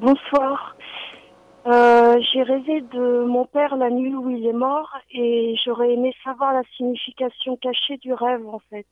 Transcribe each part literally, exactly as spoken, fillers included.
Bonsoir. Euh, j'ai rêvé de mon père la nuit où il est mort et j'aurais aimé savoir la signification cachée du rêve en fait.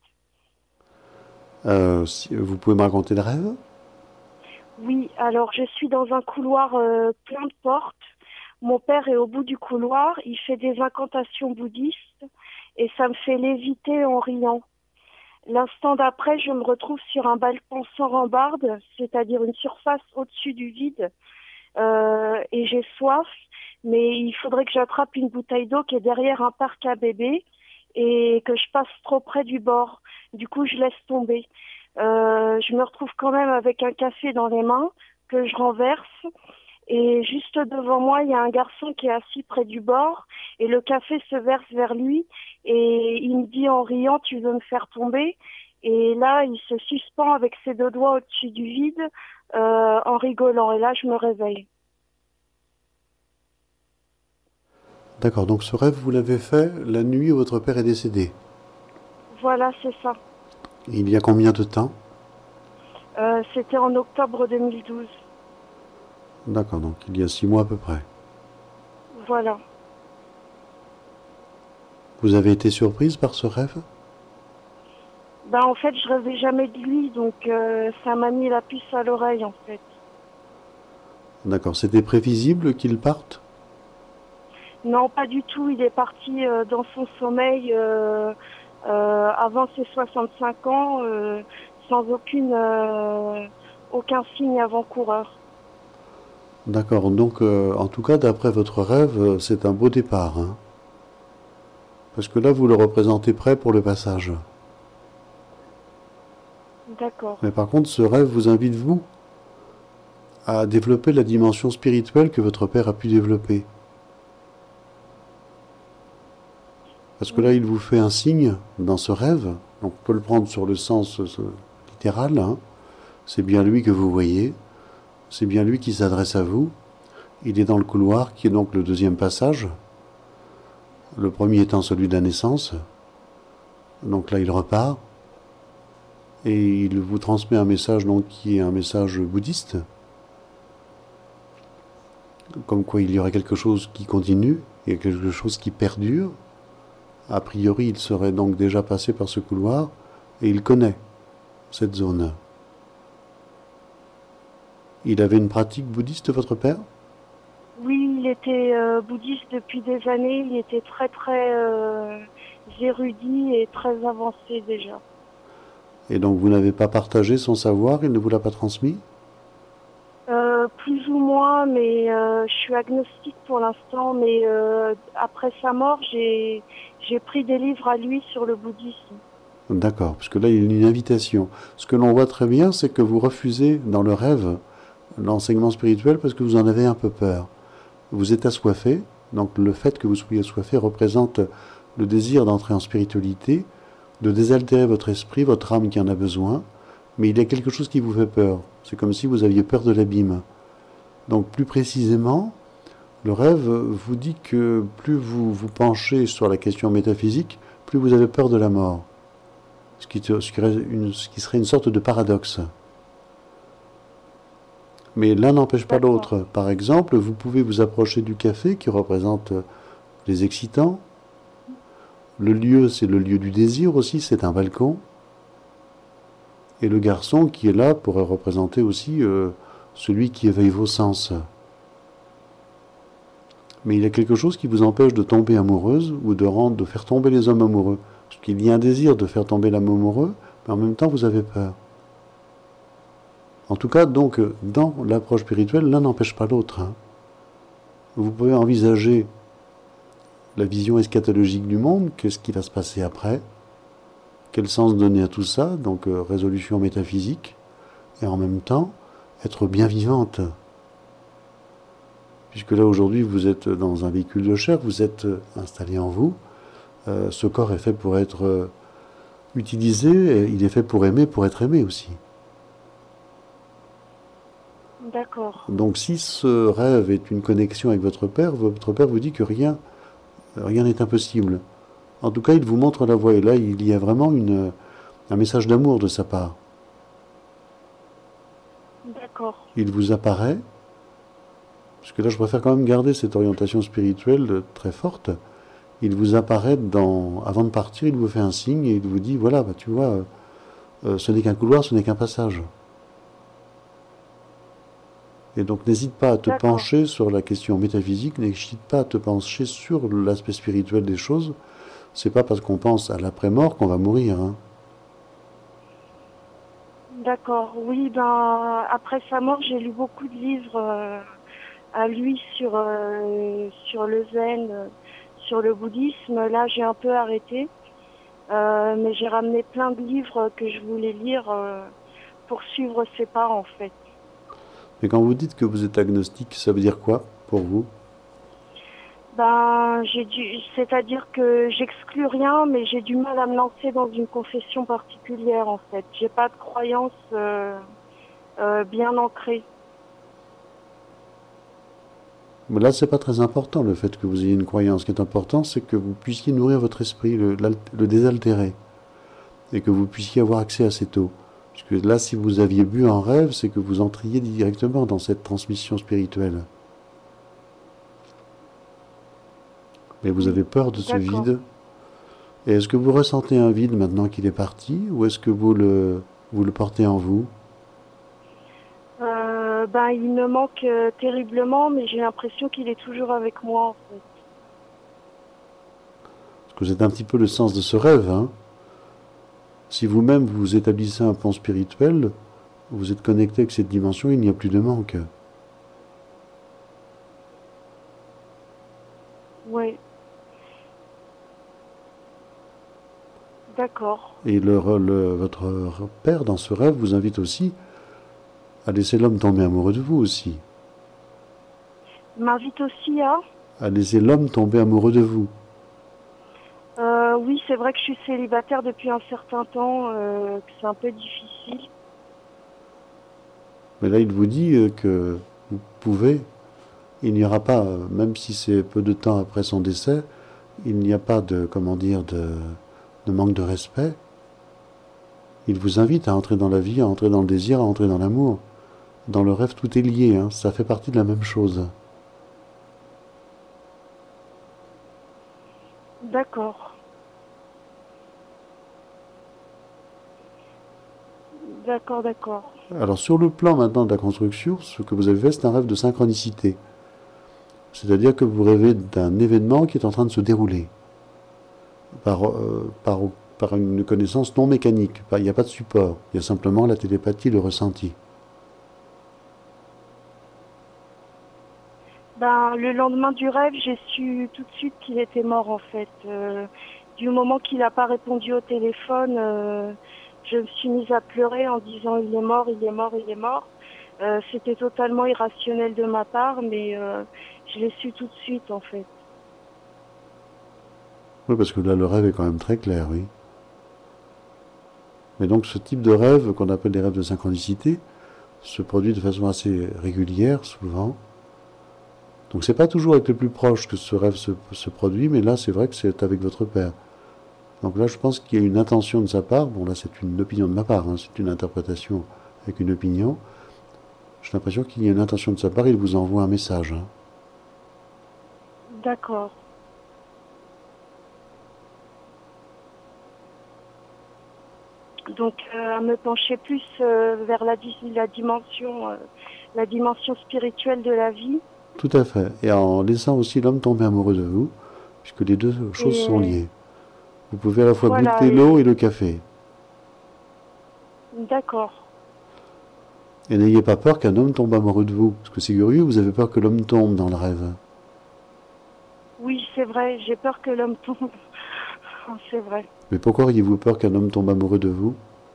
Euh, si- vous pouvez me raconter le rêve? Oui, alors je suis dans un couloir euh, plein de portes. Mon père est au bout du couloir, il fait des incantations bouddhistes et ça me fait léviter en riant. L'instant d'après, je me retrouve sur un balcon sans rambarde, c'est-à-dire une surface au-dessus du vide. Euh, et j'ai soif, mais il faudrait que j'attrape une bouteille d'eau qui est derrière un parc à bébés et que je passe trop près du bord. Du coup, je laisse tomber. Euh, je me retrouve quand même avec un café dans les mains que je renverse et juste devant moi, il y a un garçon qui est assis près du bord et le café se verse vers lui et il me dit en riant, tu veux me faire tomber? Et là, il se suspend avec ses deux doigts au-dessus du vide euh, en rigolant. Et là, je me réveille. D'accord, donc ce rêve, vous l'avez fait la nuit où votre père est décédé. Voilà, c'est ça. Il y a combien de temps? Euh, c'était en octobre deux mille douze. D'accord, donc il y a six mois à peu près. Voilà. Vous avez été surprise par ce rêve? Ben, en fait, je rêvais jamais de lui, donc euh, ça m'a mis la puce à l'oreille, en fait. D'accord, c'était prévisible qu'il parte? Non, pas du tout. Il est parti euh, dans son sommeil euh, euh, avant ses soixante-cinq ans, euh, sans aucune, euh, aucun signe avant-coureur. D'accord, donc euh, en tout cas, d'après votre rêve, euh, c'est un beau départ, hein. Parce que là, vous le représentez prêt pour le passage. D'accord. Mais par contre, ce rêve vous invite, vous, à développer la dimension spirituelle que votre père a pu développer. Parce que là, Oui, il vous fait un signe dans ce rêve. Donc, on peut le prendre sur le sens euh, littéral, hein. C'est bien lui que vous voyez. C'est bien lui qui s'adresse à vous. Il est dans le couloir, qui est donc le deuxième passage. Le premier étant celui de la naissance. Donc là, il repart. Et il vous transmet un message donc, qui est un message bouddhiste. Comme quoi il y aurait quelque chose qui continue, il y a quelque chose qui perdure. A priori, il serait donc déjà passé par ce couloir et il connaît cette zone. Il avait une pratique bouddhiste, votre père? oui, il était euh, bouddhiste depuis des années. Il était très, très euh, érudit et très avancé déjà. Et donc vous n'avez pas partagé son savoir, il ne vous l'a pas transmis? Euh, plus ou moins, mais euh, je suis agnostique pour l'instant. Mais euh, après sa mort, j'ai j'ai pris des livres à lui sur le bouddhisme. D'accord, parce que là il y a une invitation. Ce que l'on voit très bien, c'est que vous refusez dans le rêve l'enseignement spirituel parce que vous en avez un peu peur. Vous êtes assoiffé, donc le fait que vous soyez assoiffé représente le désir d'entrer en spiritualité, de désaltérer votre esprit, votre âme qui en a besoin, mais il y a quelque chose qui vous fait peur. C'est comme si vous aviez peur de l'abîme. Donc plus précisément, le rêve vous dit que plus vous vous penchez sur la question métaphysique, plus vous avez peur de la mort. Ce qui, ce qui, une, ce qui serait une sorte de paradoxe. Mais l'un n'empêche pas D'accord, l'autre. Par exemple, vous pouvez vous approcher du café qui représente les excitants. Le lieu, c'est le lieu du désir aussi, c'est un balcon. Et le garçon qui est là pourrait représenter aussi euh, celui qui éveille vos sens. Mais il y a quelque chose qui vous empêche de tomber amoureuse ou de, rendre, de faire tomber les hommes amoureux. Parce qu'il y a un désir de faire tomber l'homme amoureux, mais en même temps vous avez peur. En tout cas, donc, dans l'approche spirituelle, l'un n'empêche pas l'autre, hein. Vous pouvez envisager la vision eschatologique du monde, qu'est-ce qui va se passer après, quel sens donner à tout ça, donc euh, résolution métaphysique, et en même temps être bien vivante. Puisque là aujourd'hui vous êtes dans un véhicule de chair, vous êtes installé en vous, euh, ce corps est fait pour être euh, utilisé, et il est fait pour aimer, pour être aimé aussi. d'accord, Donc si ce rêve est une connexion avec votre père, votre père vous dit que rien rien n'est impossible. En tout cas, il vous montre la voie, et là il y a vraiment une, un message d'amour de sa part. d'accord. Il vous apparaît, Parce que là, je préfère quand même garder cette orientation spirituelle euh, très forte. Il vous apparaît dans, avant de partir, il vous fait un signe et il vous dit, voilà, bah, tu vois, euh, euh, ce n'est qu'un couloir, ce n'est qu'un passage. Et donc n'hésite pas à te D'accord, pencher sur la question métaphysique, n'hésite pas à te pencher sur l'aspect spirituel des choses. C'est pas parce qu'on pense à l'après-mort qu'on va mourir, hein. d'accord. Oui, ben après sa mort, j'ai lu beaucoup de livres euh, à lui sur euh, sur le zen, euh, sur le bouddhisme. Là, j'ai un peu arrêté, euh, mais j'ai ramené plein de livres que je voulais lire euh, pour suivre ses pas en fait. Mais quand vous dites que vous êtes agnostique, ça veut dire quoi pour vous? Ben, j'ai dû, c'est-à-dire que j'exclus rien, mais j'ai du mal à me lancer dans une confession particulière en fait. J'ai pas de croyance euh, euh, bien ancrée. Mais là, c'est pas très important le fait que vous ayez une croyance. Ce qui est important, c'est que vous puissiez nourrir votre esprit, le, le désaltérer, et que vous puissiez avoir accès à cette eau. Puisque là, si vous aviez bu en rêve, c'est que vous entriez directement dans cette transmission spirituelle. Mais vous Oui, avez peur de ce d'accord. vide. Et est-ce que vous ressentez un vide maintenant qu'il est parti, ou est-ce que vous le, vous le portez en vous? Euh, ben, il me manque euh, terriblement, mais j'ai l'impression qu'il est toujours avec moi en fait. Parce que c'est un petit peu le sens de ce rêve, hein. Si vous-même vous établissez un plan spirituel, vous êtes connecté avec cette dimension, il n'y a plus de manque. Oui, d'accord. Et le, le- votre père, dans ce rêve, vous invite aussi à laisser l'homme tomber amoureux de vous aussi. Il m'invite aussi à. À laisser l'homme tomber amoureux de vous. Euh, oui, c'est vrai que je suis célibataire depuis un certain temps, euh, que c'est un peu difficile. Mais là, il vous dit euh, que vous pouvez, il n'y aura pas, euh, même si c'est peu de temps après son décès, il n'y a pas de, comment dire, de, de manque de respect. Il vous invite à entrer dans la vie, à entrer dans le désir, à entrer dans l'amour. Dans le rêve, tout est lié, hein, ça fait partie de la même chose. D'accord, d'accord, d'accord. Alors sur le plan maintenant de la construction, ce que vous avez fait, c'est un rêve de synchronicité. C'est-à-dire que vous rêvez d'un événement qui est en train de se dérouler par, euh, par, par une connaissance non mécanique. Il n'y a pas de support, il y a simplement la télépathie, le ressenti. Ben, le lendemain du rêve, j'ai su tout de suite qu'il était mort en fait. Euh, du moment qu'il n'a pas répondu au téléphone, euh, je me suis mise à pleurer en disant il est mort, il est mort, il est mort. Euh, c'était totalement irrationnel de ma part, mais euh, je l'ai su tout de suite en fait. Oui, parce que là, le rêve est quand même très clair, oui. Mais donc ce type de rêve, qu'on appelle des rêves de synchronicité, se produit de façon assez régulière, souvent. Donc c'est pas toujours avec le plus proche que ce rêve se, se produit, mais là c'est vrai que c'est avec votre père. Donc là je pense qu'il y a une intention de sa part, bon là c'est une opinion de ma part, hein, c'est une interprétation avec une opinion. J'ai l'impression qu'il y a une intention de sa part, il vous envoie un message, hein. D'accord. Donc euh, à me pencher plus euh, vers la, di- la dimension, euh, la dimension spirituelle de la vie. Tout à fait. Et en laissant aussi l'homme tomber amoureux de vous, puisque les deux choses sont Et liées. Vous pouvez à la fois voilà. goûter l'eau Et et le café. d'accord. Et n'ayez pas peur qu'un homme tombe amoureux de vous. Parce que c'est curieux, vous avez peur que l'homme tombe dans le rêve. Oui, c'est vrai. J'ai peur que l'homme tombe. C'est vrai. Mais pourquoi auriez-vous peur qu'un homme tombe amoureux de vous?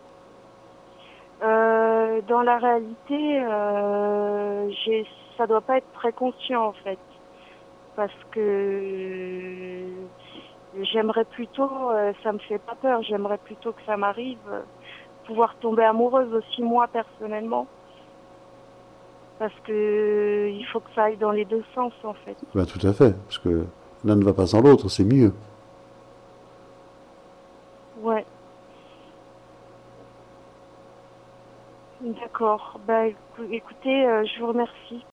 Euh, dans la réalité, euh, j'ai, ça doit pas être très conscient en fait, parce que j'aimerais plutôt, euh, ça me fait pas peur. J'aimerais plutôt que ça m'arrive, euh, pouvoir tomber amoureuse aussi moi personnellement, parce que il faut que ça aille dans les deux sens en fait. Ben, tout à fait. Parce que l'un ne va pas sans l'autre, c'est mieux. Ouais, d'accord. Bah écou- écoutez, euh, je vous remercie.